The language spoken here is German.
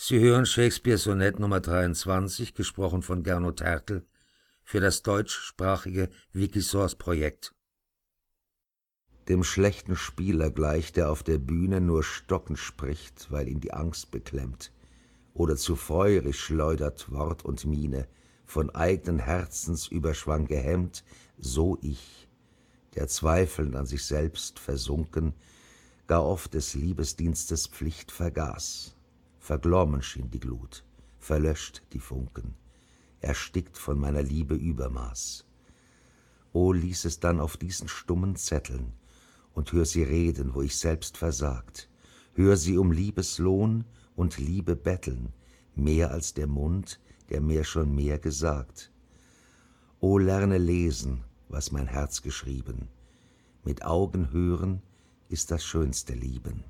Sie hören Shakespeares Sonett Nummer 23, gesprochen von Gernot Hertel, für das deutschsprachige Wikisource-Projekt. Dem schlechten Spieler gleich, der auf der Bühne nur stockend spricht, weil ihn die Angst beklemmt, oder zu feurig schleudert Wort und Miene, von eignen Herzensüberschwang gehemmt, so ich, der zweifelnd an sich selbst versunken, gar oft des Liebesdienstes Pflicht vergaß. Verglommen schien die Glut, verlöscht die Funken, erstickt von meiner Liebe Übermaß. O, ließ es dann auf diesen stummen Zetteln und hör sie reden, wo ich selbst versagt, hör sie um Liebeslohn und Liebe betteln, mehr als der Mund, der mir schon mehr gesagt. O, lerne lesen, was mein Herz geschrieben, mit Augen hören ist das schönste Lieben.